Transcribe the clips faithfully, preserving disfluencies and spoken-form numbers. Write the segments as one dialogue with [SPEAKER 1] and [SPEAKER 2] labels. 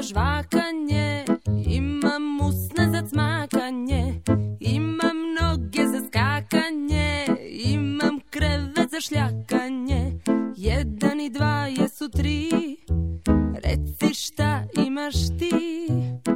[SPEAKER 1] žvakanje, imam usne za cmakanje, imam noge za skakanje, imam krevet za šljakanje. Jedan i dva jesu tri, reci šta imaš ti.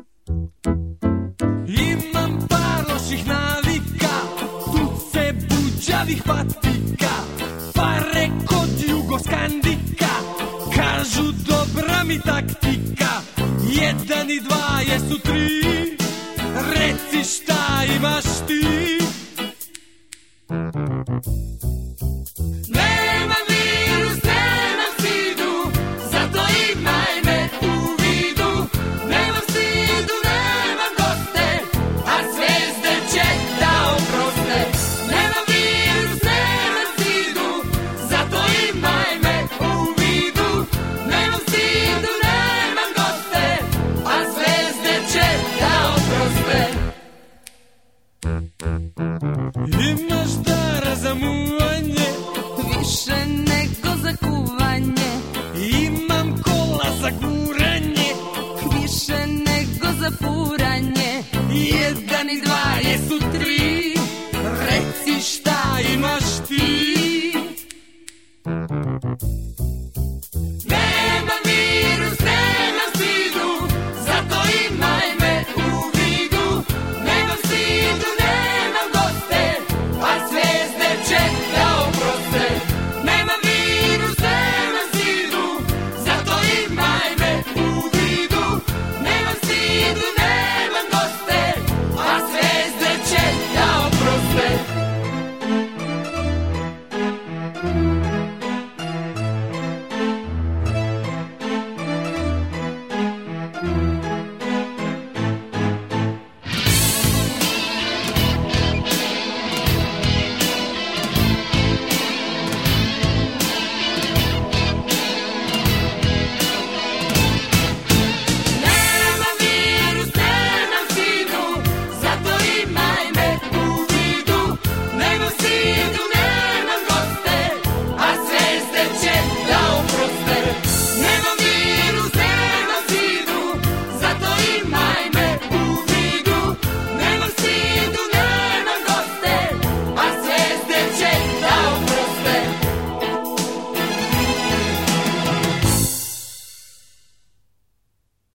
[SPEAKER 2] Imam par loših navika, tuce buđavih patika, pare kod Jugoskandika, kažu dobra mi taktika. Jedan i dva jesu tri, reci šta imaš ti. Nemam virus, nemam sidu, zato imaj me u vidu. Nemam stidu, nemam goste, a zvezde će da oproste. Nemam virus, nemam sidu, zato imaj me u vidu. Nemam stidu, nemam goste, a zvezde će da oproste. Imaš dara za muvanje,
[SPEAKER 1] Više nego za kuvanje,
[SPEAKER 2] imam kola za guranje,
[SPEAKER 1] više nego za furanje.
[SPEAKER 2] jedan i dva jesu tri, reci šta imaš ti.